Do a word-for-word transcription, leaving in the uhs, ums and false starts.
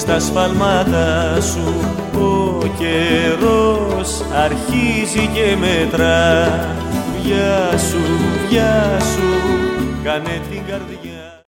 στα σφάλματα σου. Ο καιρός αρχίζει και μετρά. Γεια σου, γεια σου, κάνε την καρδιά